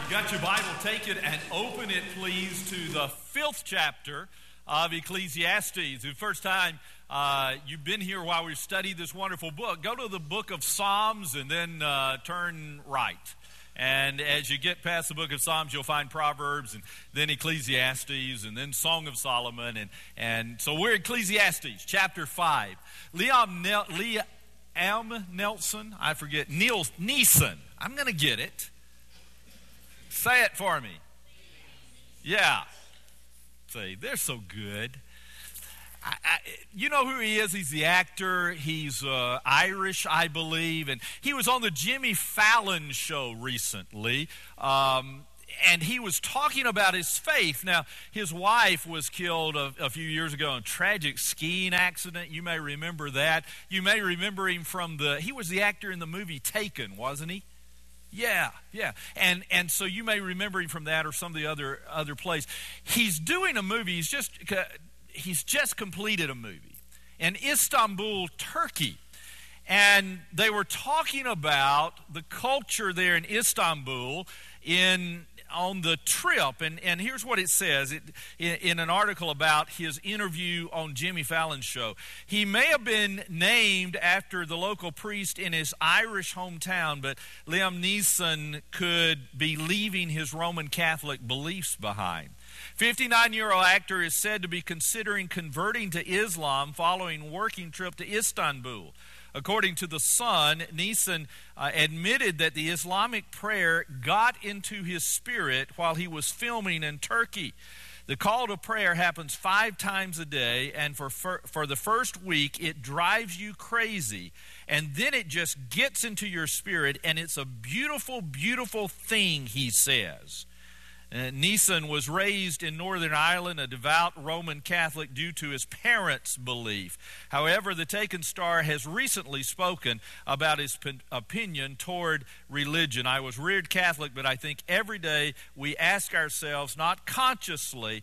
Got your Bible, take it and open it, please, to the 5th chapter of Ecclesiastes. The first time you've been here while we've studied this wonderful book, go to the book of Psalms and then turn right. And as you get past the book of Psalms, you'll find Proverbs and then Ecclesiastes and then Song of Solomon. And so we're Ecclesiastes, chapter 5. Liam Nelson, I forget, Neeson. I'm going to get it. Say it for me. Yeah. Say, they're so good. You know who he is? He's the actor. He's Irish, I believe. And he was on the Jimmy Fallon show recently. And he was talking about his faith. Now, his wife was killed a few years ago in a tragic skiing accident. You may remember that. You may remember him from he was the actor in the movie Taken, wasn't he? Yeah. And so you may remember him from that or some of the other plays. He's doing a movie. He's just completed a movie in Istanbul, Turkey. And they were talking about the culture there in Istanbul on the trip. And here's what it says in an article about his interview on Jimmy Fallon's show. He may have been named after the local priest in his Irish hometown, but Liam Neeson could be leaving his Roman Catholic beliefs behind. 59-year-old actor is said to be considering converting to Islam following a working trip to Istanbul. According to The Sun, Neeson admitted that the Islamic prayer got into his spirit while he was filming in Turkey. The call to prayer happens 5 times a day, and for the first week, it drives you crazy. And then it just gets into your spirit, and it's a beautiful, beautiful thing, he says. Neeson was raised in Northern Ireland, a devout Roman Catholic due to his parents' belief. However, the Taken star has recently spoken about his opinion toward religion. I was reared Catholic, but I think every day we ask ourselves, not consciously,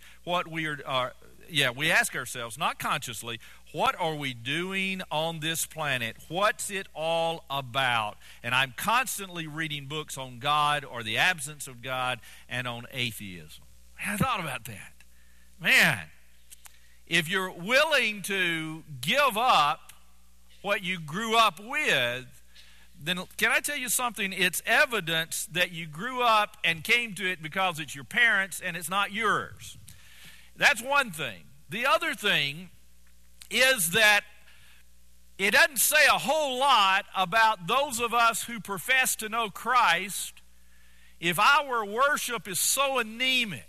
we ask ourselves, not consciously, what are we doing on this planet? What's it all about? And I'm constantly reading books on God or the absence of God and on atheism. I thought about that. Man, if you're willing to give up what you grew up with, then can I tell you something? It's evidence that you grew up and came to it because it's your parents and it's not yours. That's one thing. The other thing is that it doesn't say a whole lot about those of us who profess to know Christ if our worship is so anemic,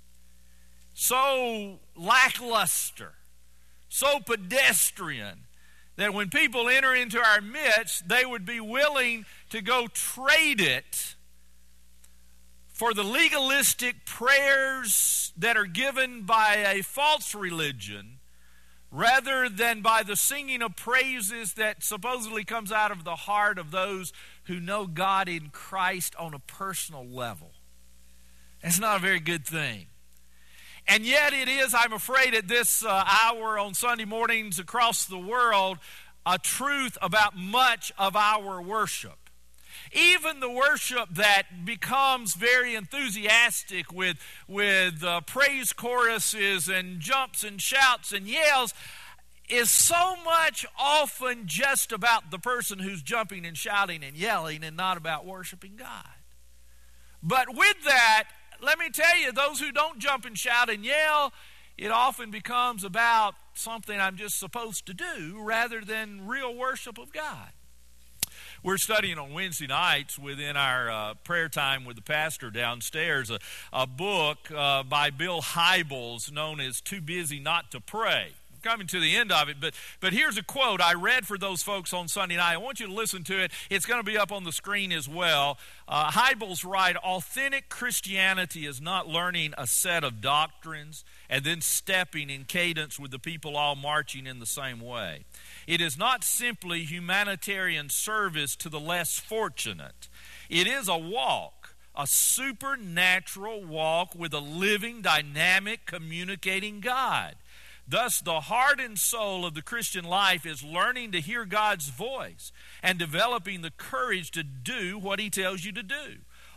so lackluster, so pedestrian, that when people enter into our midst, they would be willing to go trade it for the legalistic prayers that are given by a false religion, rather than by the singing of praises that supposedly comes out of the heart of those who know God in Christ on a personal level. That's not a very good thing. And yet it is, I'm afraid, at this hour on Sunday mornings across the world, a truth about much of our worship. Even the worship that becomes very enthusiastic with praise choruses and jumps and shouts and yells is so much often just about the person who's jumping and shouting and yelling and not about worshiping God. But with that, let me tell you, those who don't jump and shout and yell, it often becomes about something I'm just supposed to do rather than real worship of God. We're studying on Wednesday nights within our prayer time with the pastor downstairs a book by Bill Hybels known as Too Busy Not to Pray. We're coming to the end of it, but here's a quote I read for those folks on Sunday night. I want you to listen to it. It's going to be up on the screen as well. Hybels writes, authentic Christianity is not learning a set of doctrines and then stepping in cadence with the people all marching in the same way. It is not simply humanitarian service to the less fortunate. It is a walk, a supernatural walk with a living, dynamic, communicating God. Thus, the heart and soul of the Christian life is learning to hear God's voice and developing the courage to do what He tells you to do.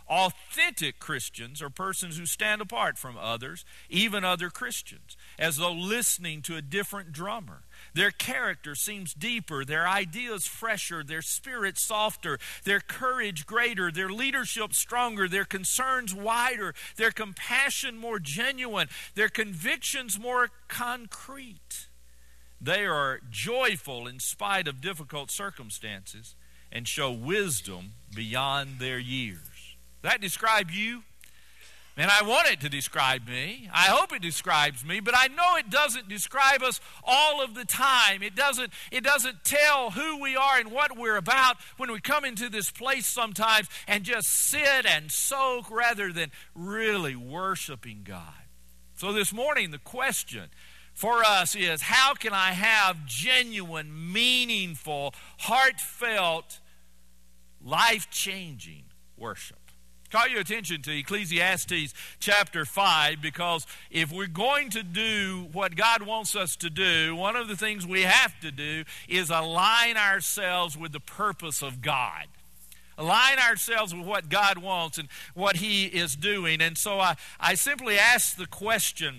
Authentic Christians are persons who stand apart from others, even other Christians, as though listening to a different drummer. Their character seems deeper, their ideas fresher, their spirit softer, their courage greater, their leadership stronger, their concerns wider, their compassion more genuine, their convictions more concrete. They are joyful in spite of difficult circumstances and show wisdom beyond their years. Does that describe you? And I want it to describe me. I hope it describes me, but I know it doesn't describe us all of the time. It doesn't tell who we are and what we're about when we come into this place sometimes and just sit and soak rather than really worshiping God. So this morning, the question for us is, how can I have genuine, meaningful, heartfelt, life-changing worship? Call your attention to Ecclesiastes chapter 5, because if we're going to do what God wants us to do, one of the things we have to do is align ourselves with the purpose of God. Align ourselves with what God wants and what He is doing. And so I simply ask the question,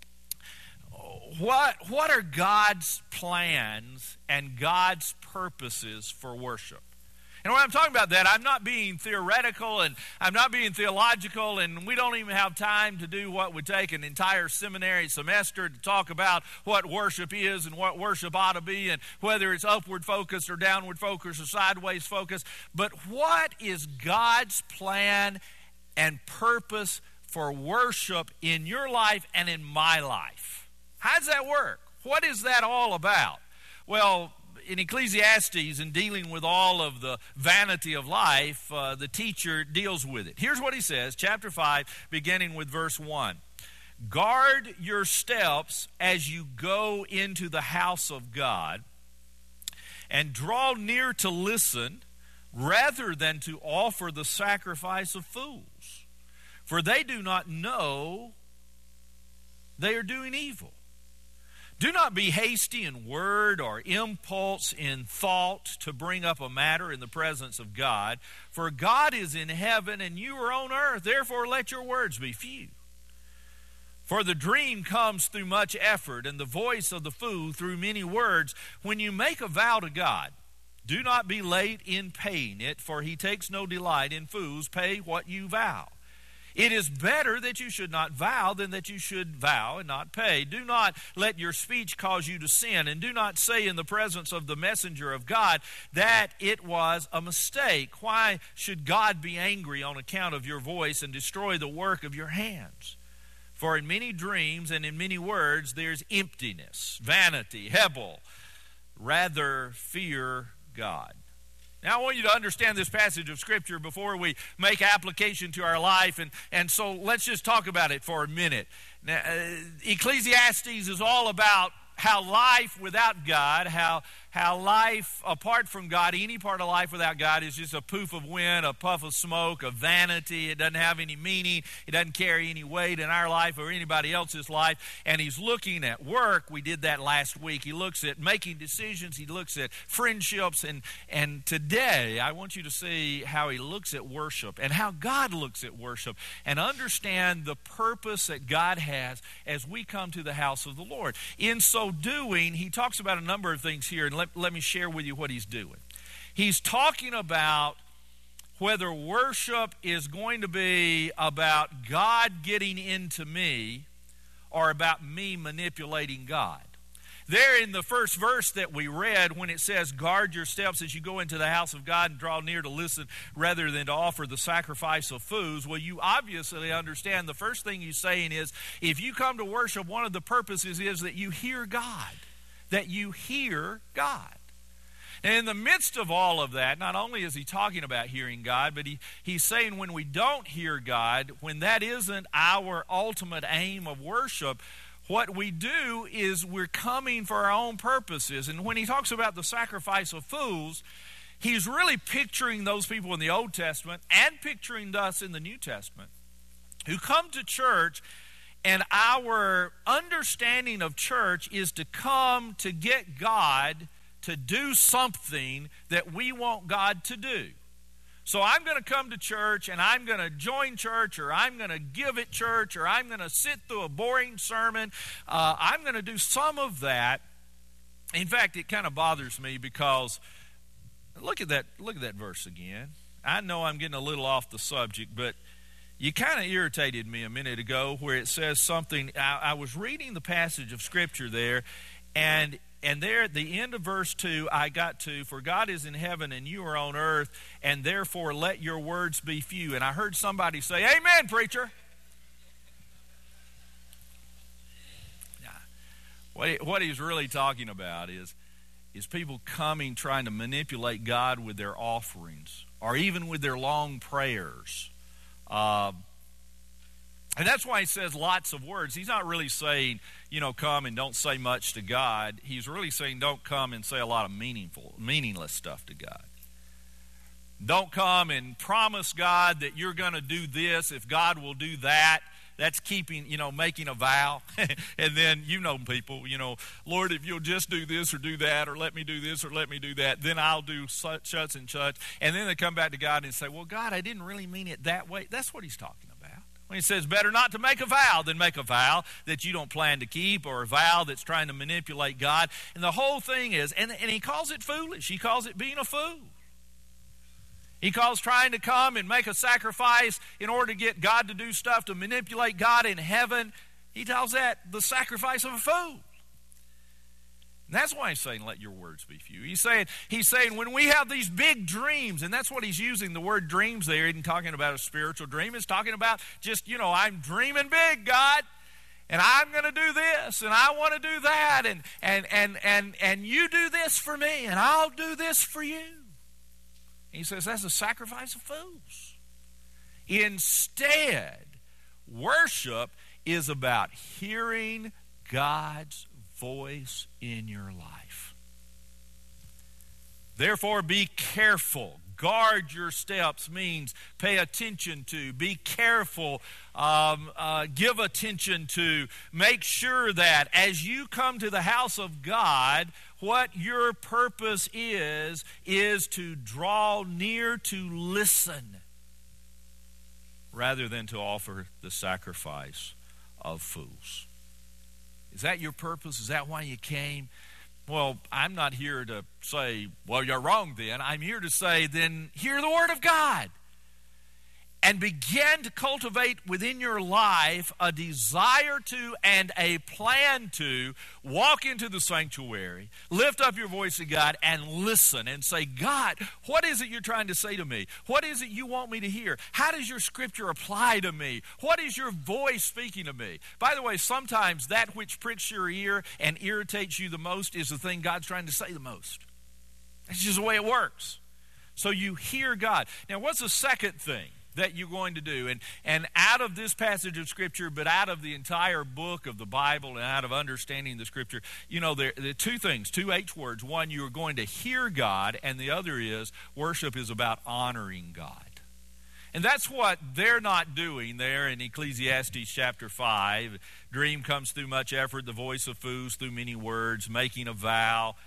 what are God's plans and God's purposes for worship? And when I'm talking about that, I'm not being theoretical and I'm not being theological, and we don't even have time to do what would take an entire seminary semester to talk about what worship is and what worship ought to be and whether it's upward focused or downward focused or sideways focused. But what is God's plan and purpose for worship in your life and in my life? How does that work? What is that all about? Well, in Ecclesiastes, in dealing with all of the vanity of life, the teacher deals with it. Here's what he says, chapter 5, beginning with verse 1. Guard your steps as you go into the house of God, and draw near to listen, rather than to offer the sacrifice of fools. For they do not know they are doing evil. Do not be hasty in word or impulse in thought to bring up a matter in the presence of God. For God is in heaven and you are on earth. Therefore let your words be few. For the dream comes through much effort, and the voice of the fool through many words. When you make a vow to God, do not be late in paying it, for He takes no delight in fools. Pay what you vow. It is better that you should not vow than that you should vow and not pay. Do not let your speech cause you to sin, and do not say in the presence of the messenger of God that it was a mistake. Why should God be angry on account of your voice and destroy the work of your hands? For in many dreams and in many words there's emptiness, vanity, hebel. Rather fear God. Now, I want you to understand this passage of Scripture before we make application to our life, and so let's just talk about it for a minute. Now, Ecclesiastes is all about how life without God, how life apart from God, any part of life without God is just a poof of wind, a puff of smoke, a vanity. It doesn't have any meaning. It doesn't carry any weight in our life or anybody else's life. And he's looking at work. We did that last week. He looks at making decisions. He looks at friendships. And today, I want you to see how he looks at worship and how God looks at worship, and understand the purpose that God has as we come to the house of the Lord. In so doing, he talks about a number of things here, and let me share with you what he's doing. He's talking about whether worship is going to be about God getting into me or about me manipulating God. There in the first verse that we read, when it says, guard your steps as you go into the house of God and draw near to listen rather than to offer the sacrifice of fools, well, you obviously understand the first thing he's saying is, if you come to worship, one of the purposes is that you hear God. That you hear God. And in the midst of all of that, not only is he talking about hearing God, but he's saying when we don't hear God, when that isn't our ultimate aim of worship, what we do is we're coming for our own purposes. And when he talks about the sacrifice of fools, he's really picturing those people in the Old Testament and picturing us in the New Testament who come to church, and our understanding of church is to come to get God to do something that we want God to do. So I'm going to come to church, and I'm going to join church, or I'm going to give at church, or I'm going to sit through a boring sermon. I'm going to do some of that. In fact, it kind of bothers me because look at that verse again. I know I'm getting a little off the subject, but you kind of irritated me a minute ago where it says something. I was reading the passage of Scripture there, and there at the end of verse 2, I got to, for God is in heaven and you are on earth, and therefore let your words be few. And I heard somebody say, amen, preacher. What he's really talking about is people coming trying to manipulate God with their offerings or even with their long prayers. And that's why he says lots of words. He's not really saying, come and don't say much to God. He's really saying don't come and say a lot of meaningless stuff to God. Don't come and promise God that you're going to do this if God will do that. That's keeping, making a vow. And then, people, Lord, if you'll just do this or do that, or let me do this or let me do that, then I'll do such and such. And then they come back to God and say, well, God, I didn't really mean it that way. That's what he's talking about. When he says better not to make a vow than make a vow that you don't plan to keep, or a vow that's trying to manipulate God. And the whole thing is, and he calls it foolish. He calls it being a fool. He calls trying to come and make a sacrifice in order to get God to do stuff to manipulate God in heaven. He calls that the sacrifice of a fool. And that's why he's saying, let your words be few. He's saying when we have these big dreams, and that's what he's using the word dreams there. He isn't talking about a spiritual dream. He's talking about just, I'm dreaming big, God, and I'm going to do this, and I want to do that, and you do this for me, and I'll do this for you. He says that's a sacrifice of fools. Instead, worship is about hearing God's voice in your life. Therefore, be careful. Guard your steps means pay attention to. Be careful. Give attention to. Make sure that as you come to the house of God, what your purpose is to draw near to listen rather than to offer the sacrifice of fools. Is that your purpose? Is that why you came? Well, I'm not here to say, well, you're wrong then. I'm here to say, then hear the word of God. And begin to cultivate within your life a desire to and a plan to walk into the sanctuary, lift up your voice to God, and listen and say, God, what is it you're trying to say to me? What is it you want me to hear? How does your scripture apply to me? What is your voice speaking to me? By the way, sometimes that which pricks your ear and irritates you the most is the thing God's trying to say the most. That's just the way it works. So you hear God. Now, what's the second thing that you're going to do? And out of this passage of Scripture, but out of the entire book of the Bible and out of understanding the Scripture, there are two things, two H words. One, you're going to hear God, and the other is worship is about honoring God. And that's what they're not doing there in Ecclesiastes chapter 5. Dream comes through much effort, the voice of fools through many words, making a vow,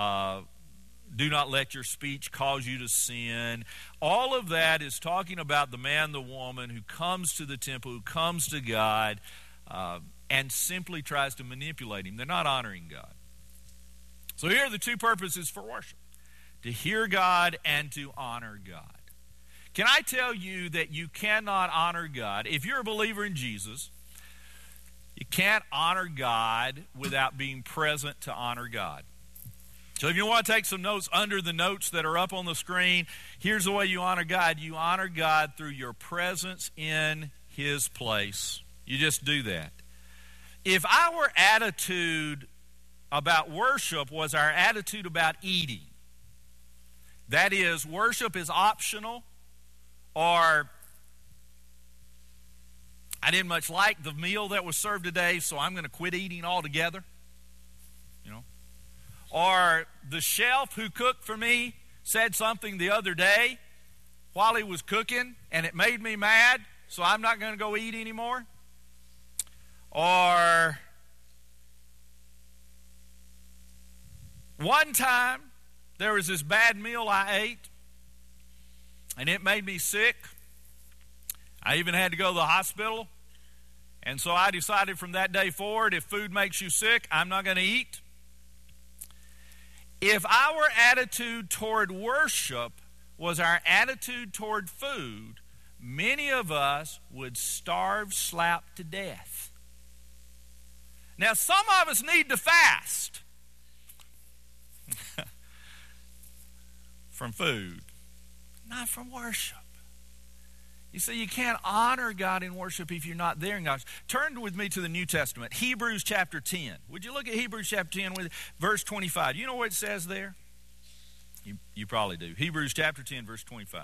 do not let your speech cause you to sin. All of that is talking about the man, the woman who comes to the temple, who comes to God, and simply tries to manipulate him. They're not honoring God. So here are the two purposes for worship: to hear God and to honor God. Can I tell you that you cannot honor God? If you're a believer in Jesus, you can't honor God without being present to honor God. So if you want to take some notes under the notes that are up on the screen, here's the way you honor God. You honor God through your presence in His place. You just do that. If our attitude about worship was our attitude about eating, that is, worship is optional, or I didn't much like the meal that was served today, so I'm going to quit eating altogether. Or the chef who cooked for me said something the other day while he was cooking, and it made me mad, so I'm not going to go eat anymore. Or one time there was this bad meal I ate, and it made me sick. I even had to go to the hospital. And so I decided from that day forward, if food makes you sick, I'm not going to eat. If our attitude toward worship was our attitude toward food, many of us would starve slap to death. Now, some of us need to fast from food, not from worship. You see, you can't honor God in worship if you're not there in God. Turn with me to the New Testament, Hebrews chapter 10. Would you look at Hebrews chapter 10 with verse 25? You know what it says there? You probably do. Hebrews chapter 10, verse 25.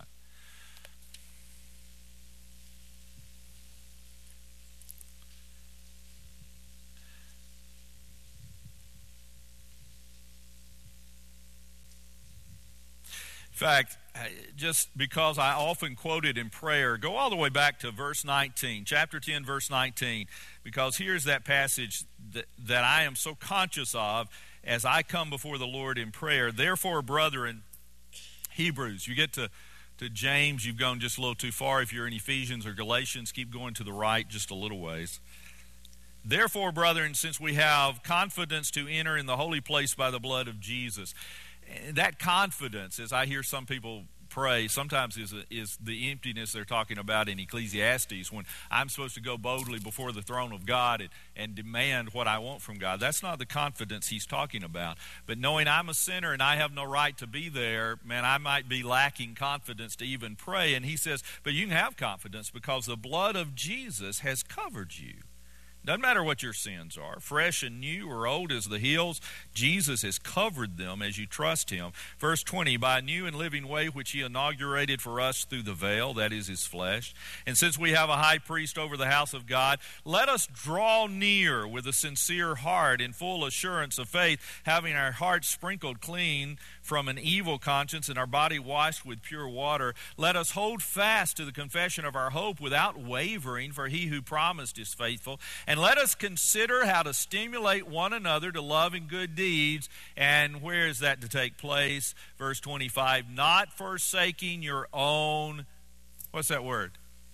In fact, just because I often quote it in prayer, go all the way back to verse 19, chapter 10, verse 19, because here's that passage that I am so conscious of as I come before the Lord in prayer. Therefore, brethren, Hebrews, you get to James, you've gone just a little too far. If you're in Ephesians or Galatians, keep going to the right just a little ways. Therefore, brethren, since we have confidence to enter in the holy place by the blood of Jesus. That confidence, as I hear some people pray, sometimes is the emptiness they're talking about in Ecclesiastes, when I'm supposed to go boldly before the throne of God and demand what I want from God. That's not the confidence he's talking about. But knowing I'm a sinner and I have no right to be there, man, I might be lacking confidence to even pray. And he says, but you can have confidence because the blood of Jesus has covered you. Doesn't matter what your sins are, fresh and new or old as the hills, Jesus has covered them as you trust him. Verse 20, by a new and living way which he inaugurated for us through the veil, that is his flesh. And since we have a high priest over the house of God, let us draw near with a sincere heart in full assurance of faith, having our hearts sprinkled clean from an evil conscience and our body washed with pure water. Let us hold fast to the confession of our hope without wavering, for he who promised is faithful. And let us consider how to stimulate one another to love and good deeds. And where is that to take place? Verse 25, not forsaking your own, what's that word?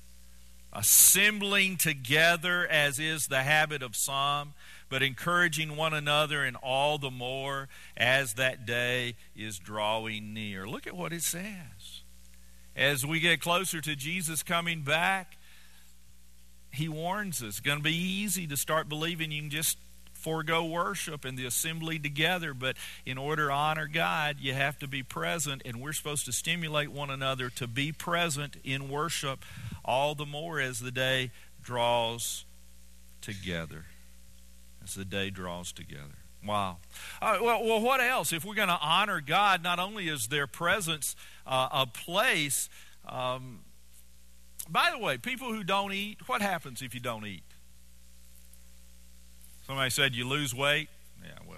Assembling together, as is the habit of some, but encouraging one another, and all the more as that day is drawing near. Look at what it says. As we get closer to Jesus coming back, he warns us, it's going to be easy to start believing you can just forego worship and the assembly together, but in order to honor God, you have to be present, and we're supposed to stimulate one another to be present in worship all the more as the day draws together. As the day draws together. Wow. Well, what else? If we're going to honor God, not only is their presence a place. By the way, people who don't eat, what happens if you don't eat? Somebody said you lose weight. Yeah,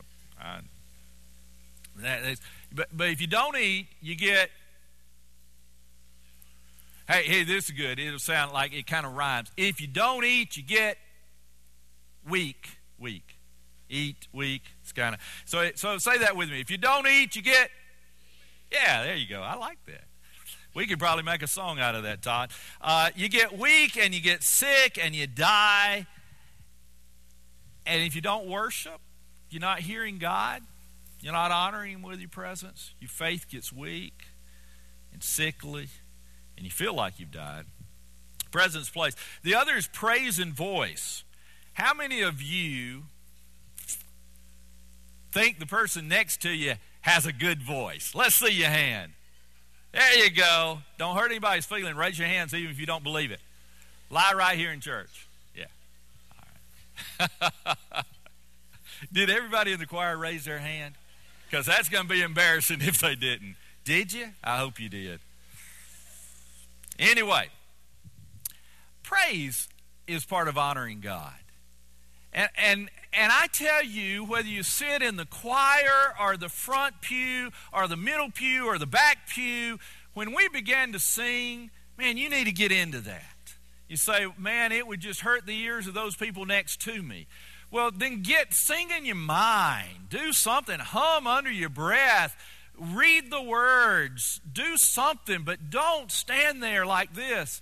well, but if you don't eat, you get. Hey, this is good. It'll sound like it kind of rhymes. If you don't eat, you get weak. Eat, weak. It's kind of so say that with me. If you don't eat, you get. Yeah, there you go. I like that. We could probably make a song out of that, Todd. You get weak and you get sick and you die. And if you don't worship, you're not hearing God, you're not honoring him with your presence, your faith gets weak and sickly, and you feel like you've died. Presence place. The other is praise and voice. How many of you think the person next to you has a good voice? Let's see your hand. There you go. Don't hurt anybody's feeling. Raise your hands even if you don't believe it. Lie right here in church. Yeah. All right. Did everybody in the choir raise their hand? Because that's going to be embarrassing if they didn't. Did you? I hope you did. Anyway, praise is part of honoring God. And I tell you, whether you sit in the choir or the front pew or the middle pew or the back pew, when we begin to sing, man, you need to get into that. You say, man, it would just hurt the ears of those people next to me. Well, then sing in your mind. Do something. Hum under your breath. read the words, do something, but don't stand there like this.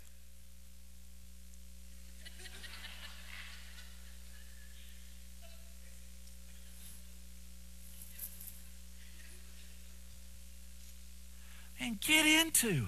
And get into it.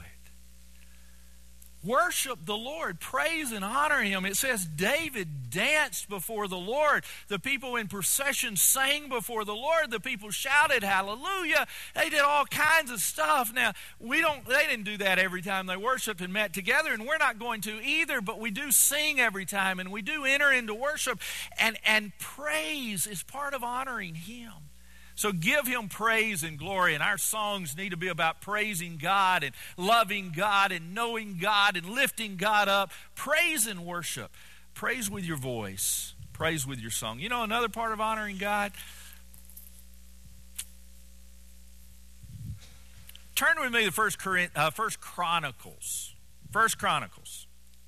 Worship the Lord. Praise and honor Him. It says David danced before the Lord. The people in procession sang before the Lord. The people shouted hallelujah. They did all kinds of stuff. Now, they didn't do that every time they worshiped and met together, and we're not going to either, but we do sing every time, and we do enter into worship. And praise is part of honoring Him. So give Him praise and glory, and our songs need to be about praising God and loving God and knowing God and lifting God up. Praise and worship. Praise with your voice. Praise with your song. You know another part of honoring God? Turn with me to First Chronicles. First Chronicles.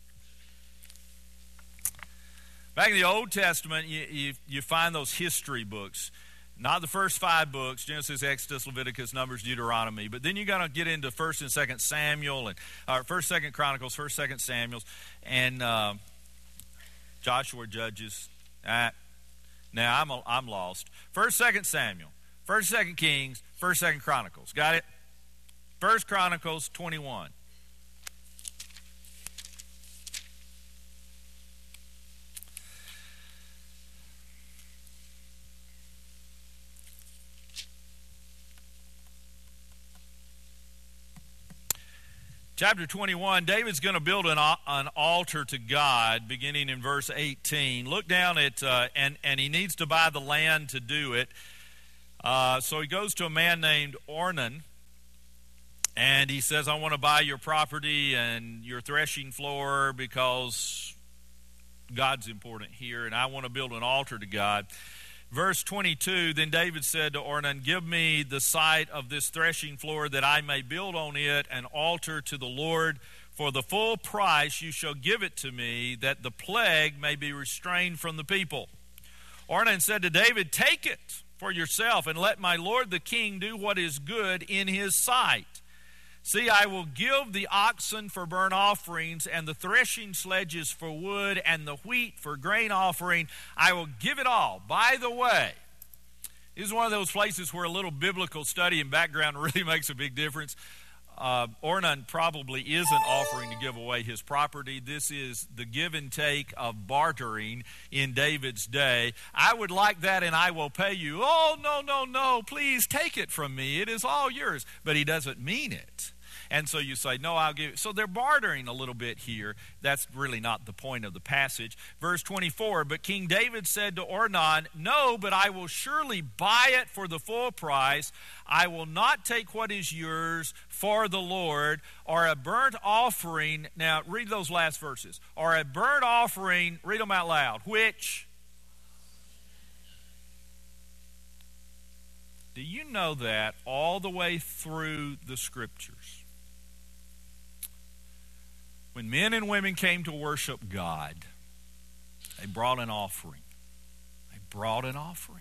Back in the Old Testament, you find those history books. Not the first 5 books, Genesis, Exodus, Leviticus, Numbers, Deuteronomy. But then you got to get into 1st and 2nd Samuel, and 1st, 2nd Chronicles, 1st, 2nd Samuel, and Joshua, Judges. Now I'm lost. 1st, 2nd Samuel, 1st, 2nd Kings, 1st, 2nd Chronicles. Got it? 1st Chronicles 21. Chapter 21, David's going to build an altar to God beginning in verse 18. Look down at, and he needs to buy the land to do it. So he goes to a man named Ornan, and he says, I want to buy your property and your threshing floor because God's important here, and I want to build an altar to God. Verse 22, then David said to Ornan, give me the site of this threshing floor that I may build on it an altar to the Lord. For the full price you shall give it to me, that the plague may be restrained from the people. Ornan said to David, take it for yourself, and let my lord the king do what is good in his sight. See, I will give the oxen for burnt offerings, and the threshing sledges for wood, and the wheat for grain offering. I will give it all. By the way, this is one of those places where a little biblical study and background really makes a big difference. Ornan probably isn't offering to give away his property. This is the give and take of bartering in David's day. I would like that and I will pay you. Oh, no, please take it from me. It is all yours. But he doesn't mean it. And so you say, no, I'll give it. So they're bartering a little bit here. That's really not the point of the passage. Verse 24, but King David said to Ornan, no, but I will surely buy it for the full price. I will not take what is yours for the Lord, or a burnt offering. Now, read those last verses. Or a burnt offering, read them out loud, which... Do you know that all the way through the Scriptures, when men and women came to worship God, they brought an offering. They brought an offering.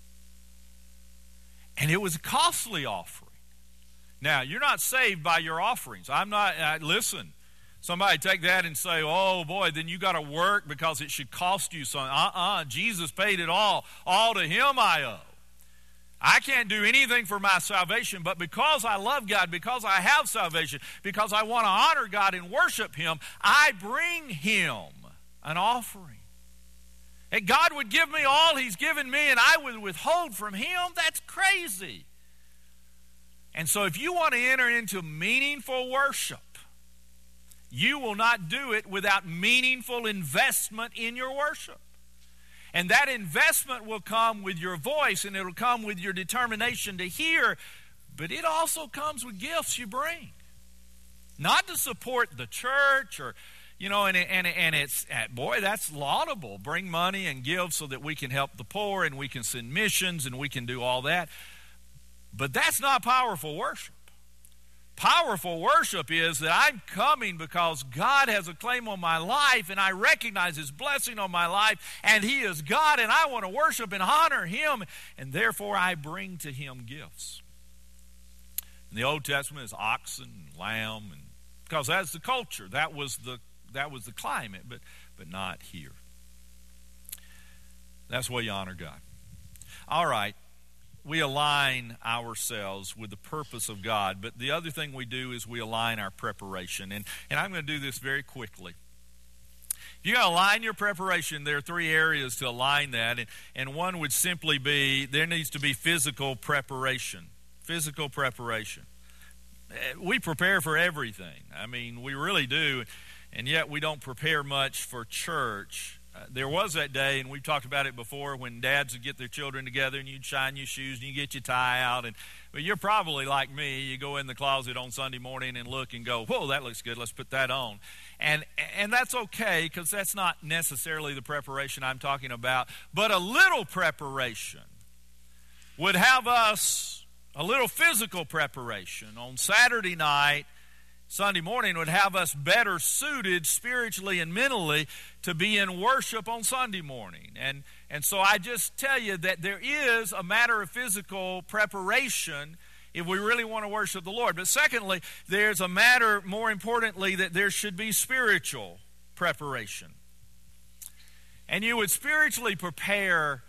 And it was a costly offering. Now, you're not saved by your offerings. Listen, somebody take that and say, oh boy, then you got to work because it should cost you something. Jesus paid it all. All to Him I owe. I can't do anything for my salvation, but because I love God, because I have salvation, because I want to honor God and worship Him, I bring Him an offering. And God would give me all He's given me, and I would withhold from Him? That's crazy. And so if you want to enter into meaningful worship, you will not do it without meaningful investment in your worship. And that investment will come with your voice, and it will come with your determination to hear, but it also comes with gifts you bring. Not to support the church or, and it's, boy, that's laudable. Bring money and give so that we can help the poor and we can send missions and we can do all that. But that's not powerful worship. Powerful worship is that I'm coming because God has a claim on my life and I recognize His blessing on my life, and He is God, and I want to worship and honor Him, and therefore I bring to Him gifts. In the Old Testament, it's oxen and lamb, and because that's the culture. That was the climate, but not here. That's the way you honor God. All right, we align ourselves with the purpose of God, but the other thing we do is we align our preparation, and I'm going to do this very quickly. You got to align your preparation. There are three areas to align that, and one would simply be there needs to be physical preparation. Physical preparation. We prepare for everything. I mean, we really do, and yet we don't prepare much for church. There was that day, and we've talked about it before, when dads would get their children together and you'd shine your shoes and you get your tie out. But you're probably like me. You go in the closet on Sunday morning and look and go, whoa, that looks good. Let's put that on. And that's okay, because that's not necessarily the preparation I'm talking about. But a little preparation would have us, a little physical preparation on Saturday night, Sunday morning would have us better suited spiritually and mentally to be in worship on Sunday morning. And so I just tell you that there is a matter of physical preparation if we really want to worship the Lord. But secondly, there's a matter, more importantly, that there should be spiritual preparation. And you would spiritually prepare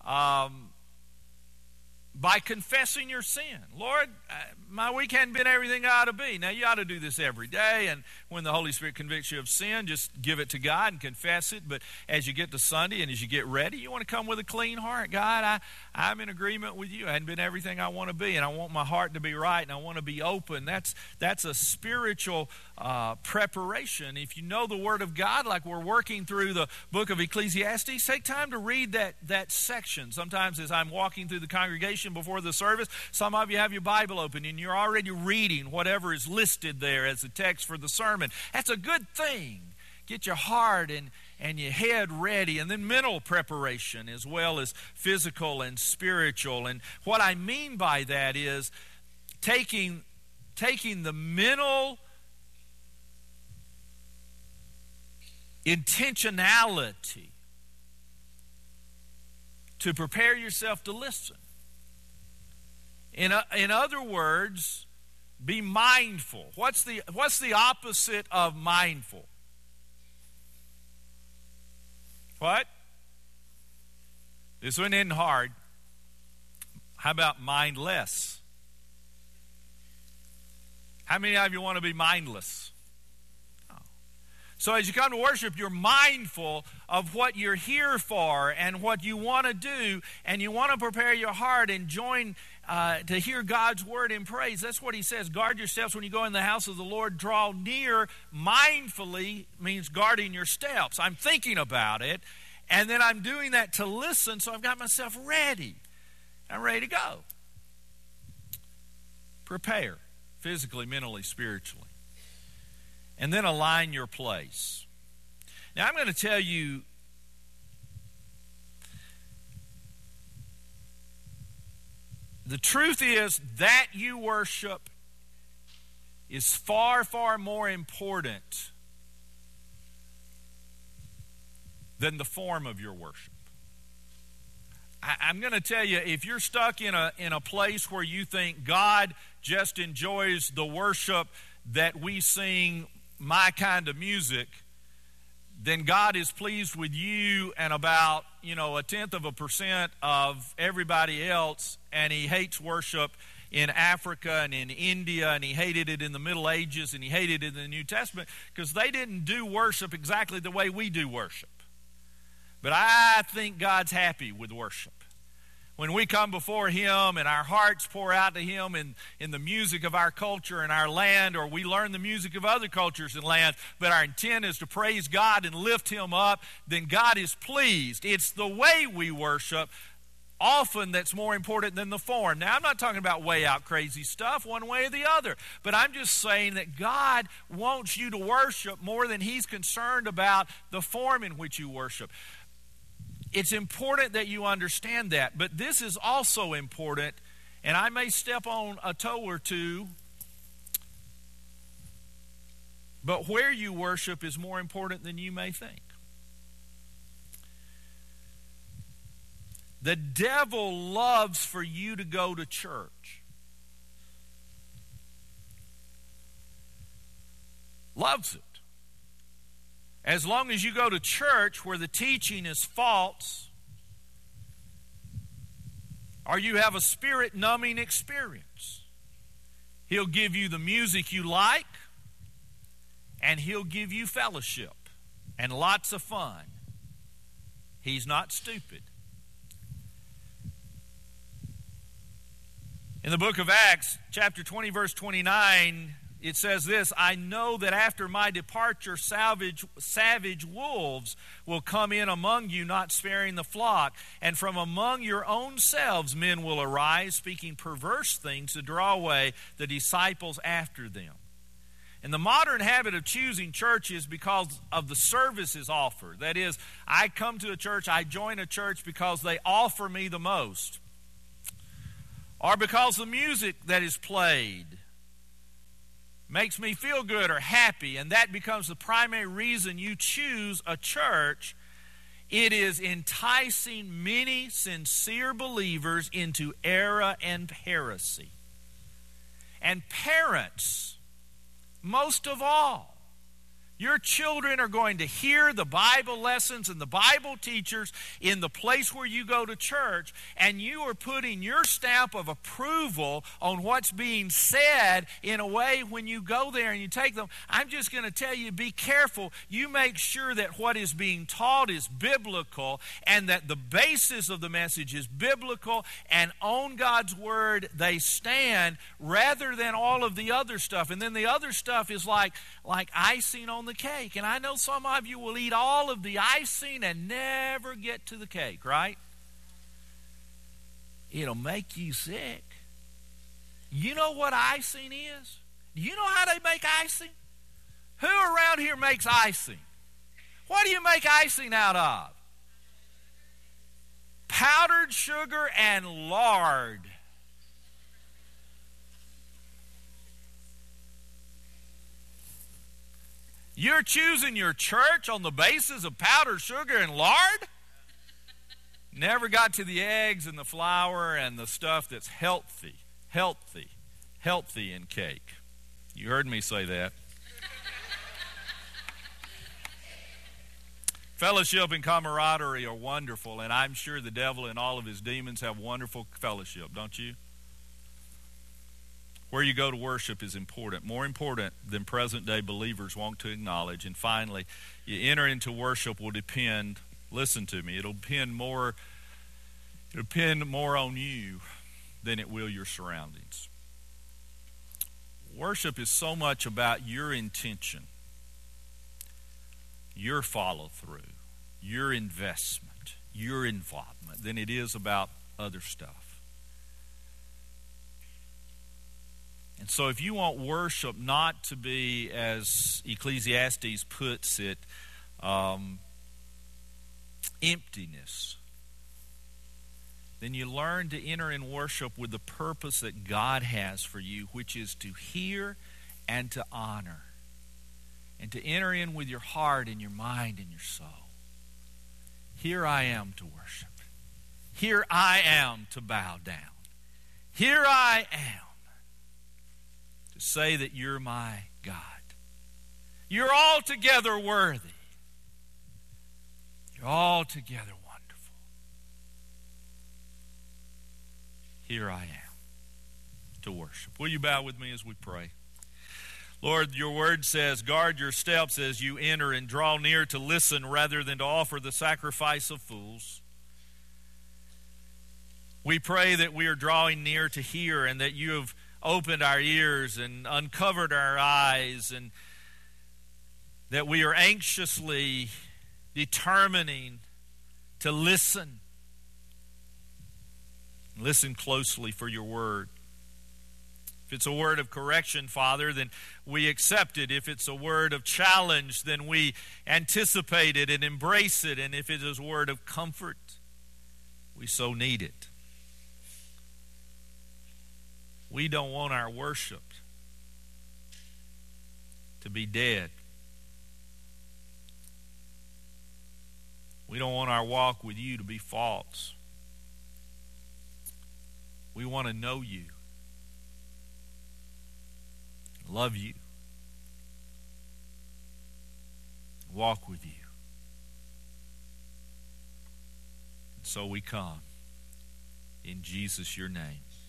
by confessing your sin. Lord, my week hadn't been everything I ought to be. Now, you ought to do this every day, and when the Holy Spirit convicts you of sin, just give it to God and confess it. But as you get to Sunday and as you get ready, you want to come with a clean heart. God, I'm in agreement with you. I hadn't been everything I want to be, and I want my heart to be right, and I want to be open. That's a spiritual preparation. If you know the Word of God, like we're working through the book of Ecclesiastes, take time to read that section. Sometimes as I'm walking through the congregation before the service, some of you have your Bible open and you're already reading whatever is listed there as the text for the sermon. That's a good thing. Get your heart and your head ready, and then mental preparation as well as physical and spiritual. And what I mean by that is taking the mental intentionality to prepare yourself to listen. In other words, be mindful. What's the opposite of mindful? What? This one isn't hard. How about mindless? How many of you want to be mindless? So as you come to worship, you're mindful of what you're here for and what you want to do, and you want to prepare your heart and join to hear God's word in praise. That's what he says. Guard your steps when you go in the house of the Lord. Draw near mindfully means guarding your steps. I'm thinking about it, and then I'm doing that to listen, so I've got myself ready. I'm ready to go. Prepare physically, mentally, spiritually. And then align your place. Now, I'm going to tell you, the truth is that you worship is far, far more important than the form of your worship. I'm going to tell you, if you're stuck in a place where you think God just enjoys the worship that we sing, my kind of music, then God is pleased with you and about 0.1% of everybody else, and he hates worship in Africa and in India, and he hated it in the Middle Ages, and he hated it in the New Testament, because they didn't do worship exactly the way we do worship. But I think God's happy with worship. When we come before him and our hearts pour out to him in the music of our culture and our land, or we learn the music of other cultures and lands, but our intent is to praise God and lift him up, then God is pleased. It's the way we worship often that's more important than the form. Now, I'm not talking about way out crazy stuff one way or the other, but I'm just saying that God wants you to worship more than he's concerned about the form in which you worship. It's important that you understand that, but this is also important, and I may step on a toe or two, but where you worship is more important than you may think. The devil loves for you to go to church. loves it. As long as you go to church where the teaching is false, or you have a spirit-numbing experience, He'll give you the music you like, and He'll give you fellowship and lots of fun. He's not stupid. In the book of Acts, chapter 20, verse 29, it says this, I know that after my departure, savage wolves will come in among you, not sparing the flock. And from among your own selves men will arise, speaking perverse things to draw away the disciples after them. And the modern habit of choosing church is because of the services offered. That is, I come to a church, I join a church because they offer me the most. Or because the music that is played makes me feel good or happy, and that becomes the primary reason you choose a church. It is enticing many sincere believers into error and heresy. And parents, most of all, your children are going to hear the Bible lessons and the Bible teachers in the place where you go to church, and you are putting your stamp of approval on what's being said in a way when you go there and you take them. I'm just going to tell you, be careful. You make sure that what is being taught is biblical and that the basis of the message is biblical, and on God's Word they stand rather than all of the other stuff. And then the other stuff is like icing on the cake. And I know some of you will eat all of the icing and never get to the cake, right? It'll make you sick. You know what icing is? Do you know how they make icing? Who around here makes icing? What do you make icing out of? Powdered sugar and lard. You're choosing your church on the basis of powdered sugar and lard? Never got to the eggs and the flour and the stuff that's healthy in cake. You heard me say that. Fellowship and camaraderie are wonderful, and I'm sure the devil and all of his demons have wonderful fellowship, don't you? Where you go to worship is important, more important than present-day believers want to acknowledge. And finally, you enter into worship will depend, listen to me, it'll depend more on you than it will your surroundings. Worship is so much about your intention, your follow-through, your investment, your involvement, than it is about other stuff. And so if you want worship not to be, as Ecclesiastes puts it, emptiness, then you learn to enter in worship with the purpose that God has for you, which is to hear and to honor, and to enter in with your heart and your mind and your soul. Here I am to worship. Here I am to bow down. Here I am to say that you're my God. You're altogether worthy. You're altogether wonderful. Here I am to worship. Will you bow with me as we pray? Lord, your word says, guard your steps as you enter and draw near to listen rather than to offer the sacrifice of fools. We pray that we are drawing near to hear, and that you have opened our ears and uncovered our eyes, and that we are anxiously determining to listen. Listen closely for your word. If it's a word of correction, Father, then we accept it. If it's a word of challenge, then we anticipate it and embrace it. And if it is a word of comfort, we so need it. We don't want our worship to be dead. We don't want our walk with you to be false. We want to know you, love you, walk with you. And so we come in Jesus, your name.